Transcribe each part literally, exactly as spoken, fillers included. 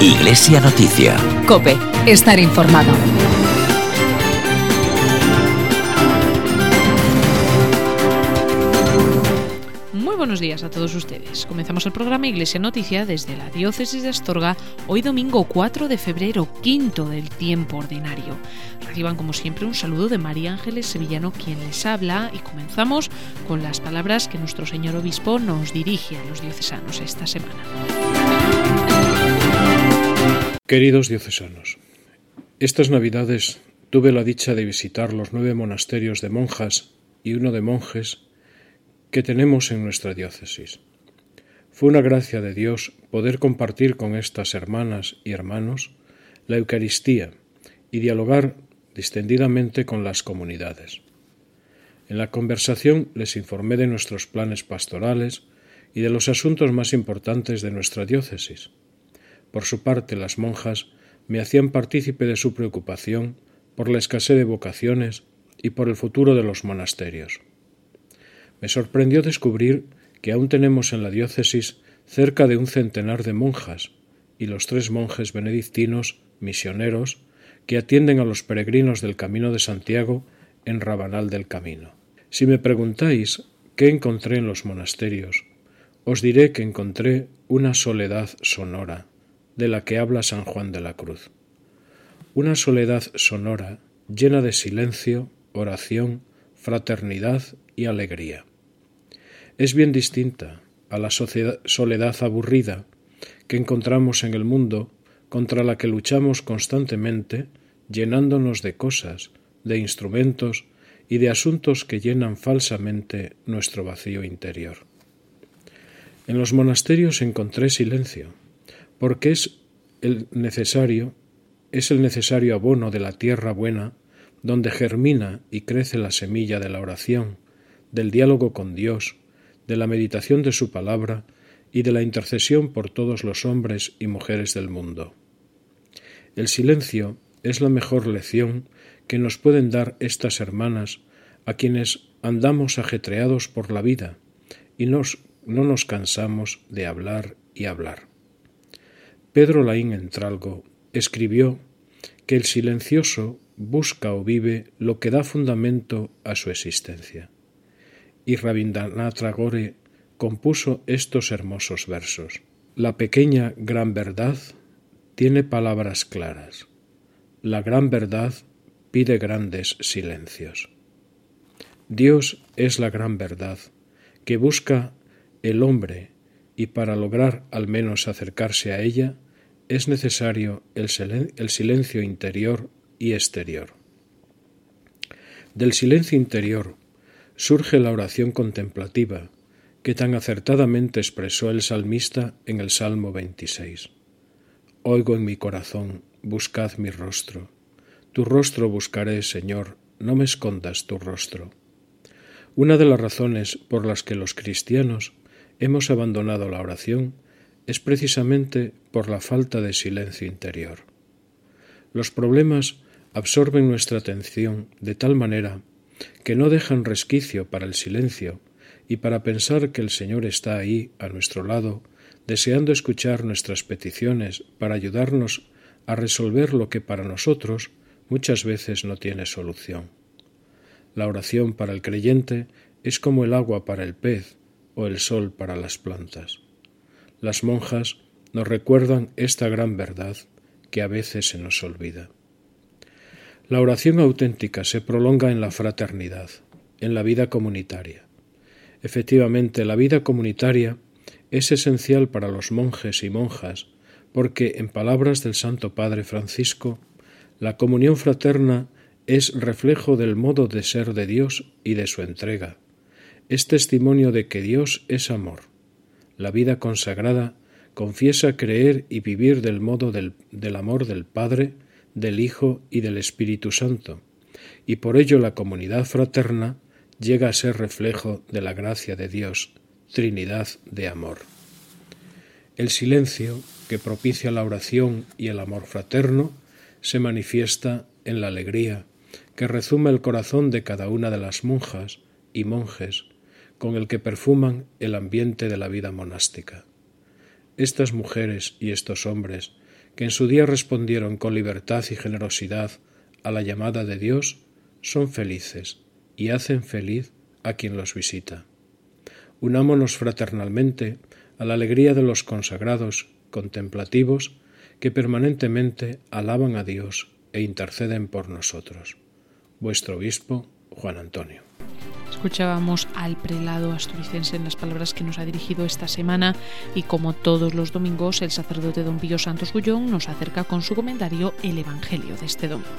Iglesia Noticia. COPE. Estar informado. Muy buenos días a todos ustedes. Comenzamos el programa Iglesia Noticia desde la Diócesis de Astorga, hoy domingo cuatro de febrero, quinto del tiempo ordinario. Reciban como siempre un saludo de María Ángeles Sevillano, quien les habla, y comenzamos con las palabras que nuestro señor obispo nos dirige a los diocesanos esta semana. Queridos diocesanos, estas Navidades tuve la dicha de visitar los nueve monasterios de monjas y uno de monjes que tenemos en nuestra diócesis. Fue una gracia de Dios poder compartir con estas hermanas y hermanos la Eucaristía y dialogar distendidamente con las comunidades. En la conversación les informé de nuestros planes pastorales y de los asuntos más importantes de nuestra diócesis. Por su parte, las monjas me hacían partícipe de su preocupación por la escasez de vocaciones y por el futuro de los monasterios. Me sorprendió descubrir que aún tenemos en la diócesis cerca de un centenar de monjas y los tres monjes benedictinos misioneros que atienden a los peregrinos del Camino de Santiago en Rabanal del Camino. Si me preguntáis qué encontré en los monasterios, os diré que encontré una soledad sonora, de la que habla San Juan de la Cruz. Una soledad sonora llena de silencio, oración, fraternidad y alegría. Es bien distinta a la soledad aburrida que encontramos en el mundo, contra la que luchamos constantemente, llenándonos de cosas, de instrumentos y de asuntos que llenan falsamente nuestro vacío interior. En los monasterios encontré silencio, porque es el necesario, es el necesario abono de la tierra buena, donde germina y crece la semilla de la oración, del diálogo con Dios, de la meditación de su palabra y de la intercesión por todos los hombres y mujeres del mundo. El silencio es la mejor lección que nos pueden dar estas hermanas a quienes andamos ajetreados por la vida y nos, no nos cansamos de hablar y hablar. Pedro Laín Entralgo escribió que el silencioso busca o vive lo que da fundamento a su existencia. Y Rabindranath Tagore compuso estos hermosos versos. La pequeña gran verdad tiene palabras claras. La gran verdad pide grandes silencios. Dios es la gran verdad que busca el hombre y para lograr al menos acercarse a ella es necesario el silencio interior y exterior. Del silencio interior surge la oración contemplativa que tan acertadamente expresó el salmista en el Salmo veintiséis. Oigo en mi corazón, buscad mi rostro. Tu rostro buscaré, Señor, no me escondas tu rostro. Una de las razones por las que los cristianos hemos abandonado la oración es precisamente por la falta de silencio interior. Los problemas absorben nuestra atención de tal manera que no dejan resquicio para el silencio y para pensar que el Señor está ahí a nuestro lado, deseando escuchar nuestras peticiones para ayudarnos a resolver lo que para nosotros muchas veces no tiene solución. La oración para el creyente es como el agua para el pez o el sol para las plantas. Las monjas nos recuerdan esta gran verdad que a veces se nos olvida. La oración auténtica se prolonga en la fraternidad, en la vida comunitaria. Efectivamente, la vida comunitaria es esencial para los monjes y monjas porque, en palabras del Santo Padre Francisco, la comunión fraterna es reflejo del modo de ser de Dios y de su entrega. Es testimonio de que Dios es amor. La vida consagrada confiesa creer y vivir del modo del, del amor del Padre, del Hijo y del Espíritu Santo, y por ello la comunidad fraterna llega a ser reflejo de la gracia de Dios, Trinidad de amor. El silencio que propicia la oración y el amor fraterno se manifiesta en la alegría que rezuma el corazón de cada una de las monjas y monjes con el que perfuman el ambiente de la vida monástica. Estas mujeres y estos hombres que en su día respondieron con libertad y generosidad a la llamada de Dios, son felices y hacen feliz a quien los visita. Unámonos fraternalmente a la alegría de los consagrados contemplativos que permanentemente alaban a Dios e interceden por nosotros. Vuestro obispo, Juan Antonio. Escuchábamos al prelado asturicense en las palabras que nos ha dirigido esta semana y como todos los domingos el sacerdote don Pío Santos Gullón nos acerca con su comentario el Evangelio de este domingo.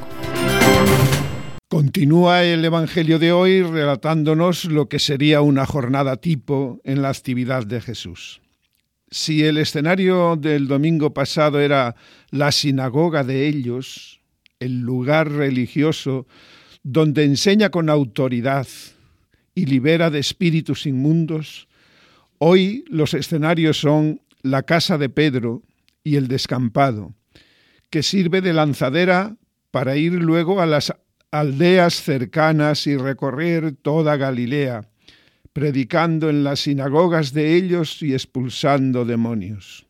Continúa el Evangelio de hoy relatándonos lo que sería una jornada tipo en la actividad de Jesús. Si el escenario del domingo pasado era la sinagoga de ellos, el lugar religioso donde enseña con autoridad y libera de espíritus inmundos, hoy los escenarios son la casa de Pedro y el descampado, que sirve de lanzadera para ir luego a las aldeas cercanas y recorrer toda Galilea, predicando en las sinagogas de ellos y expulsando demonios.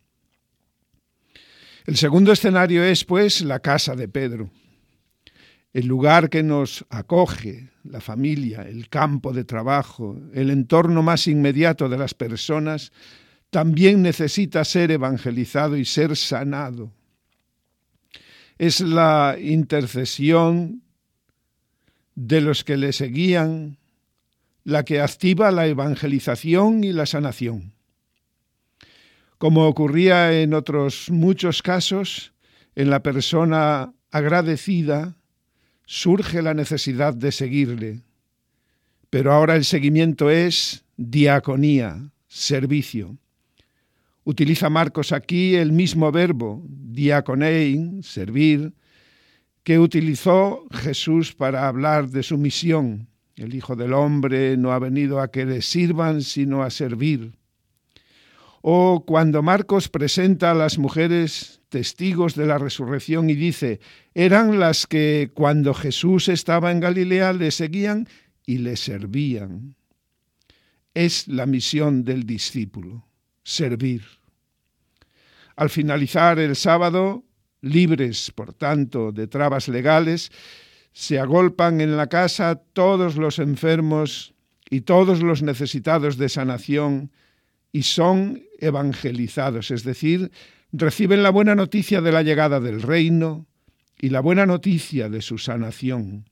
El segundo escenario es, pues, la casa de Pedro, el lugar que nos acoge, la familia, el campo de trabajo, el entorno más inmediato de las personas, también necesita ser evangelizado y ser sanado. Es la intercesión de los que le seguían la que activa la evangelización y la sanación. Como ocurría en otros muchos casos, en la persona agradecida surge la necesidad de seguirle, pero ahora el seguimiento es diaconía, servicio. Utiliza Marcos aquí el mismo verbo, diakonein, servir, que utilizó Jesús para hablar de su misión. El Hijo del Hombre no ha venido a que le sirvan, sino a servir. O cuando Marcos presenta a las mujeres testigos de la resurrección y dice, eran las que cuando Jesús estaba en Galilea le seguían y le servían. Es la misión del discípulo, servir. Al finalizar el sábado, libres, por tanto, de trabas legales, se agolpan en la casa todos los enfermos y todos los necesitados de sanación y son evangelizados, es decir, reciben la buena noticia de la llegada del reino y la buena noticia de su sanación.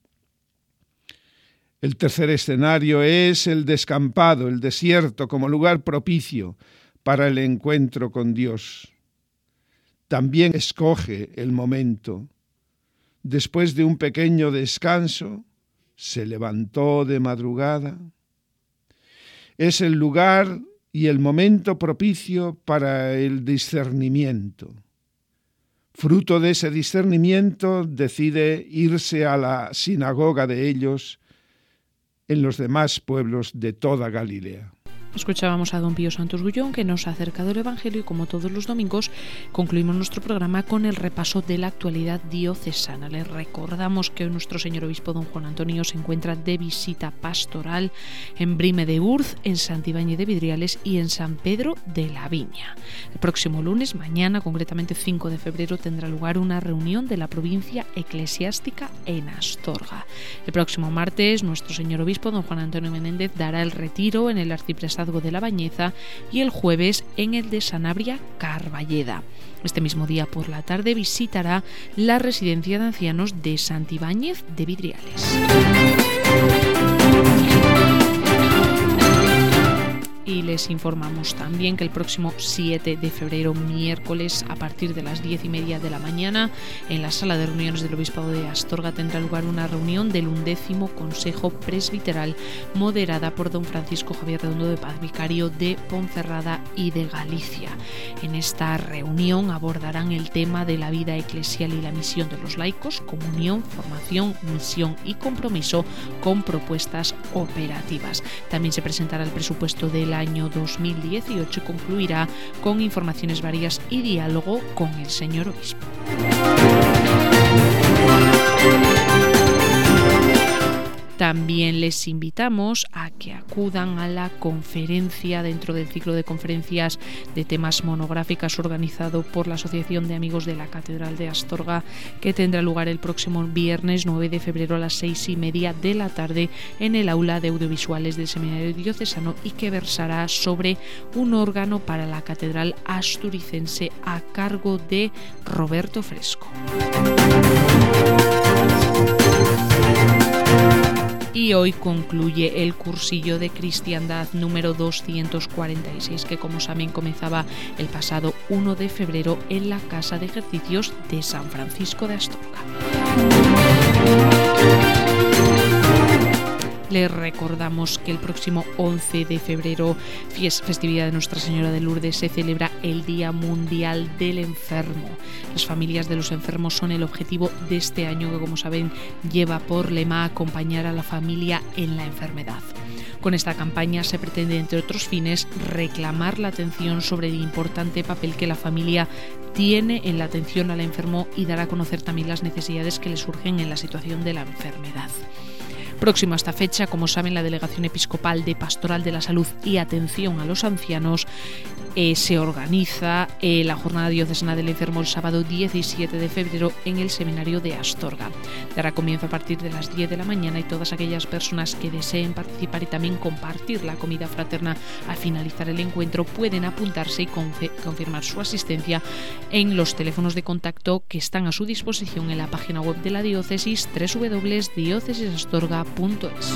El tercer escenario es el descampado, el desierto, como lugar propicio para el encuentro con Dios. También escoge el momento. Después de un pequeño descanso, se levantó de madrugada. Es el lugar y el momento propicio para el discernimiento. Fruto de ese discernimiento, decide irse a la sinagoga de ellos en los demás pueblos de toda Galilea. Escuchábamos a don Pío Santos Gullón, que nos ha acercado el Evangelio, y como todos los domingos concluimos nuestro programa con el repaso de la actualidad diocesana. Les recordamos que nuestro señor obispo don Juan Antonio se encuentra de visita pastoral en Brime de Urz, en Santibáñez de Vidriales y en San Pedro de la Viña. El próximo lunes, mañana, concretamente cinco de febrero, tendrá lugar una reunión de la provincia eclesiástica en Astorga. El próximo martes, nuestro señor obispo don Juan Antonio Menéndez dará el retiro en el arciprestazgo de la Bañeza y el jueves en el de Sanabria Carballeda. Este mismo día por la tarde visitará la residencia de ancianos de Santibáñez de Vidriales. Y les informamos también que el próximo siete de febrero, miércoles, a partir de las diez y media de la mañana, en la sala de reuniones del Obispado de Astorga tendrá lugar una reunión del undécimo Consejo Presbiteral moderada por don Francisco Javier Redondo de Paz, vicario de Ponferrada y de Galicia. En esta reunión abordarán el tema de la vida eclesial y la misión de los laicos, comunión, formación, misión y compromiso con propuestas operativas. También se presentará el presupuesto del año dos mil dieciocho y concluirá con informaciones varias y diálogo con el señor obispo. También les invitamos a que acudan a la conferencia dentro del ciclo de conferencias de temas monográficas organizado por la Asociación de Amigos de la Catedral de Astorga, que tendrá lugar el próximo viernes nueve de febrero a las seis y media de la tarde en el aula de audiovisuales del Seminario Diocesano, y que versará sobre un órgano para la Catedral Asturicense a cargo de Roberto Fresco. Y hoy concluye el cursillo de cristiandad número doscientos cuarenta y seis, que como saben comenzaba el pasado uno de febrero en la Casa de Ejercicios de San Francisco de Astorga. Les recordamos que el próximo once de febrero, festividad de Nuestra Señora de Lourdes, se celebra el Día Mundial del Enfermo. Las familias de los enfermos son el objetivo de este año, que como saben lleva por lema acompañar a la familia en la enfermedad. Con esta campaña se pretende, entre otros fines, reclamar la atención sobre el importante papel que la familia tiene en la atención al enfermo y dar a conocer también las necesidades que le surgen en la situación de la enfermedad. Próximo a esta fecha, como saben, la Delegación Episcopal de Pastoral de la Salud y Atención a los Ancianos eh, se organiza eh, la Jornada Diocesana del Enfermo el sábado diecisiete de febrero en el Seminario de Astorga. Dará comienzo a partir de las diez de la mañana y todas aquellas personas que deseen participar y también compartir la comida fraterna al finalizar el encuentro pueden apuntarse y confe- confirmar su asistencia en los teléfonos de contacto que están a su disposición en la página web de la diócesis doble u doble u doble u punto diócesis astorga punto es.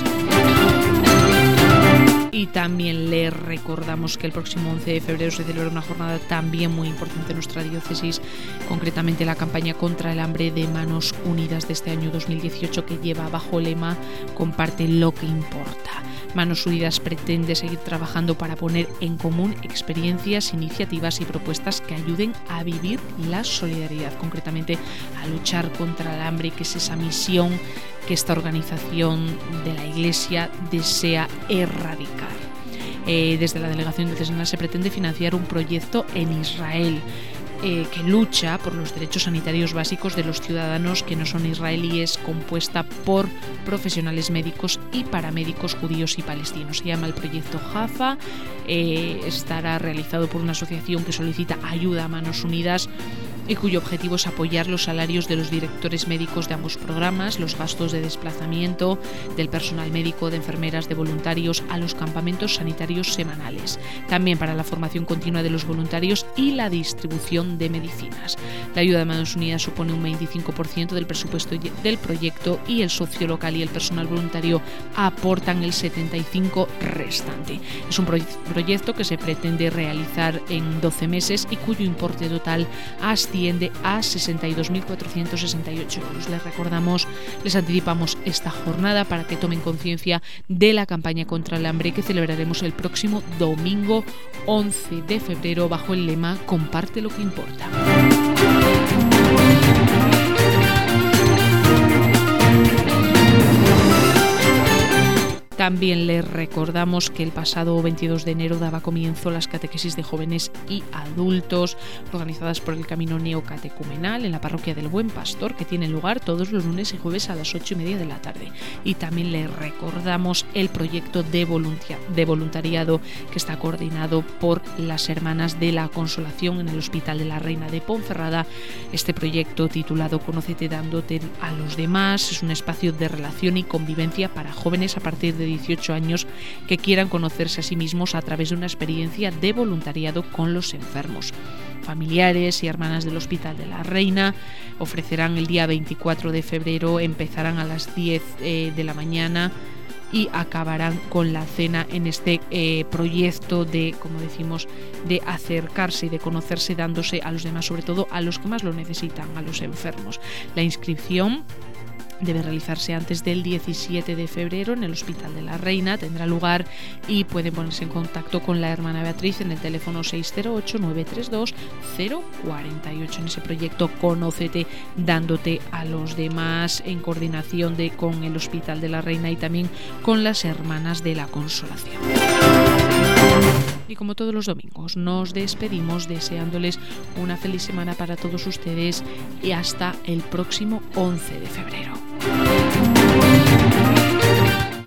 Y también les recordamos que el próximo once de febrero se celebra una jornada también muy importante en nuestra diócesis, concretamente la campaña contra el hambre de Manos Unidas de este año dos mil dieciocho, que lleva bajo lema Comparte lo que importa. Manos Unidas pretende seguir trabajando para poner en común experiencias, iniciativas y propuestas que ayuden a vivir la solidaridad, concretamente a luchar contra el hambre, que es esa misión que esta organización de la Iglesia desea erradicar. Eh, desde la Delegación Diocesana se pretende financiar un proyecto en Israel eh, que lucha por los derechos sanitarios básicos de los ciudadanos que no son israelíes, compuesta por profesionales médicos y paramédicos judíos y palestinos. Se llama el proyecto Jafa, eh, estará realizado por una asociación que solicita ayuda a Manos Unidas y cuyo objetivo es apoyar los salarios de los directores médicos de ambos programas, los gastos de desplazamiento del personal médico, de enfermeras, de voluntarios a los campamentos sanitarios semanales, también para la formación continua de los voluntarios y la distribución de medicinas. La ayuda de Manos Unidas supone un veinticinco por ciento del presupuesto del proyecto y el socio local y el personal voluntario aportan el setenta y cinco por ciento restante. Es un proye- proyecto que se pretende realizar en doce meses y cuyo importe total asciende a sesenta y dos mil cuatrocientos sesenta y ocho euros. Les recordamos, les anticipamos esta jornada para que tomen conciencia de la campaña contra el hambre que celebraremos el próximo domingo once de febrero bajo el lema Comparte lo que importa. También les recordamos que el pasado veintidós de enero daba comienzo las catequesis de jóvenes y adultos organizadas por el Camino Neocatecumenal en la parroquia del Buen Pastor, que tiene lugar todos los lunes y jueves a las ocho y media de la tarde. Y también les recordamos el proyecto de, voluntia- de voluntariado que está coordinado por las Hermanas de la Consolación en el Hospital de la Reina de Ponferrada. Este proyecto, titulado Conócete dándote a los demás, es un espacio de relación y convivencia para jóvenes a partir de dieciocho años que quieran conocerse a sí mismos a través de una experiencia de voluntariado con los enfermos. Familiares y hermanas del Hospital de la Reina ofrecerán el día veinticuatro de febrero, empezarán a las diez eh, de la mañana y acabarán con la cena en este eh, proyecto de, como decimos, de acercarse y de conocerse dándose a los demás, sobre todo a los que más lo necesitan, a los enfermos. La inscripción debe realizarse antes del diecisiete de febrero en el Hospital de la Reina, tendrá lugar y pueden ponerse en contacto con la hermana Beatriz en el teléfono seis cero ocho, nueve tres dos, cero cuatro ocho en ese proyecto Conócete dándote a los demás, en coordinación de, con el Hospital de la Reina y también con las Hermanas de la Consolación. Y como todos los domingos, nos despedimos deseándoles una feliz semana para todos ustedes y hasta el próximo once de febrero.